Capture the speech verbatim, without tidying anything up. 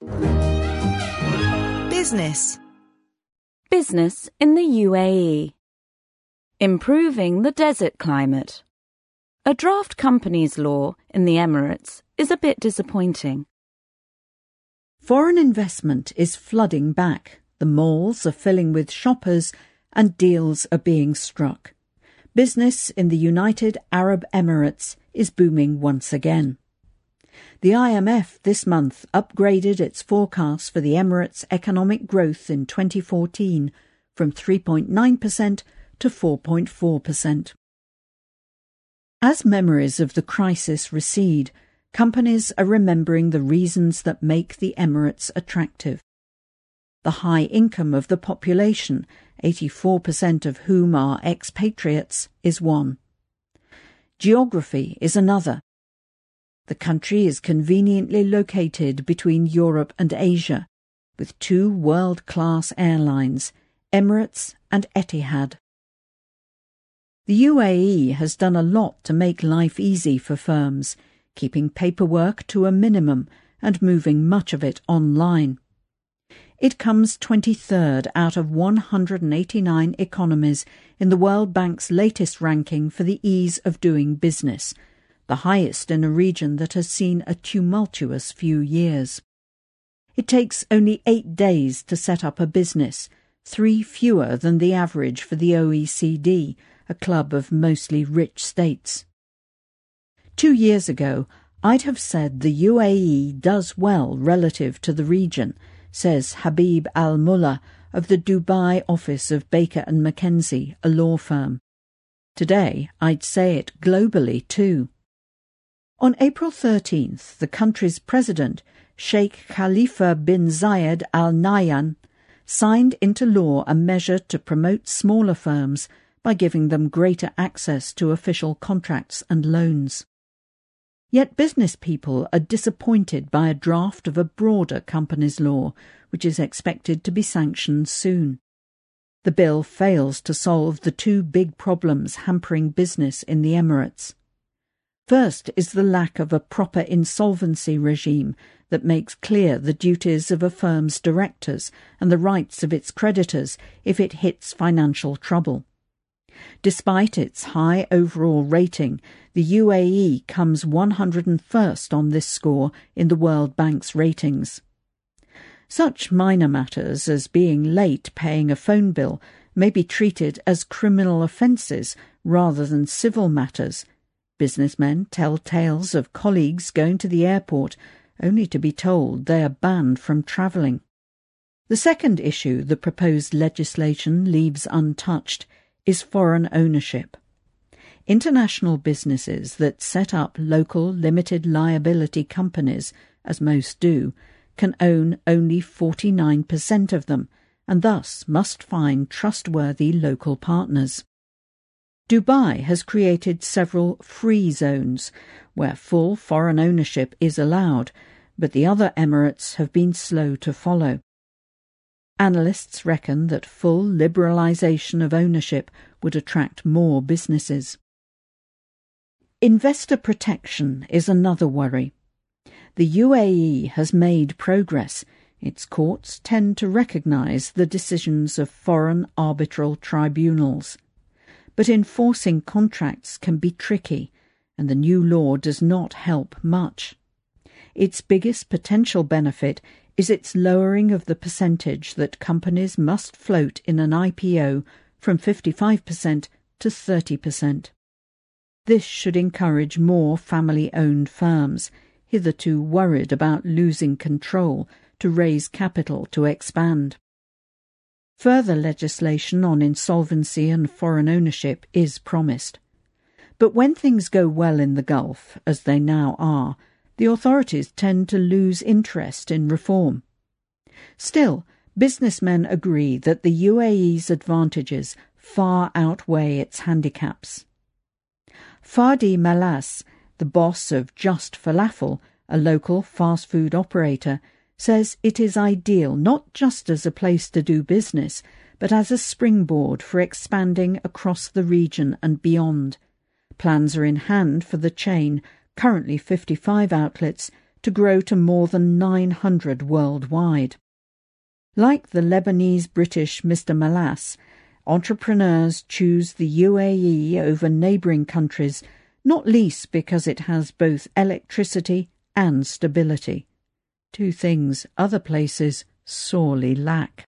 Business. Business in the U A E. Improving the desert climate. A draft companies law in the Emirates is a bit disappointing. Foreign investment is flooding back. The malls are filling with shoppers and deals are being struck. Business in the United Arab Emirates is booming once again. The I M F this month upgraded its forecast for the Emirates' economic growth in twenty fourteen from three point nine percent to four point four percent. As memories of the crisis recede, companies are remembering the reasons that make the Emirates attractive. The high income of the population, eighty-four percent of whom are expatriates, is one. Geography is another. The country is conveniently located between Europe and Asia, with two world-class airlines, Emirates and Etihad. The U A E has done a lot to make life easy for firms, keeping paperwork to a minimum and moving much of it online. It comes twenty-third out of one hundred eighty-nine economies in the World Bank's latest ranking for the ease of doing business, the highest in a region that has seen a tumultuous few years. It takes only eight days to set up a business, three fewer than the average for the O E C D, a club of mostly rich states. Two years ago, I'd have said the U A E does well relative to the region, says Habib Al-Mullah of the Dubai office of Baker and McKenzie, a law firm. Today, I'd say it globally too. On April thirteenth, the country's president, Sheikh Khalifa bin Zayed Al Nahyan, signed into law a measure to promote smaller firms by giving them greater access to official contracts and loans. Yet business people are disappointed by a draft of a broader companies law, which is expected to be sanctioned soon. The bill fails to solve the two big problems hampering business in the Emirates. First is the lack of a proper insolvency regime that makes clear the duties of a firm's directors and the rights of its creditors if it hits financial trouble. Despite its high overall rating, the U A E comes one hundred first on this score in the World Bank's ratings. Such minor matters as being late paying a phone bill may be treated as criminal offences rather than civil matters. Businessmen tell tales of colleagues going to the airport only to be told they are banned from travelling. The second issue the proposed legislation leaves untouched is foreign ownership. International businesses that set up local limited liability companies, as most do, can own only forty-nine percent of them, and thus must find trustworthy local partners. Dubai has created several free zones, where full foreign ownership is allowed, but the other Emirates have been slow to follow. Analysts reckon that full liberalisation of ownership would attract more businesses. Investor protection is another worry. The U A E has made progress. Its courts tend to recognise the decisions of foreign arbitral tribunals. But enforcing contracts can be tricky, and the new law does not help much. Its biggest potential benefit is its lowering of the percentage that companies must float in an I P O from fifty-five percent to thirty percent. This should encourage more family-owned firms, hitherto worried about losing control, to raise capital to expand. Further legislation on insolvency and foreign ownership is promised. But when things go well in the Gulf, as they now are, the authorities tend to lose interest in reform. Still, businessmen agree that the U A E's advantages far outweigh its handicaps. Fadi Malas, the boss of Just Falafel, a local fast food operator, says it is ideal not just as a place to do business, but as a springboard for expanding across the region and beyond. Plans are in hand for the chain, currently fifty-five outlets, to grow to more than nine hundred worldwide. Like the Lebanese-British Mister Malas, entrepreneurs choose the U A E over neighbouring countries, not least because it has both electricity and stability, two things other places sorely lack.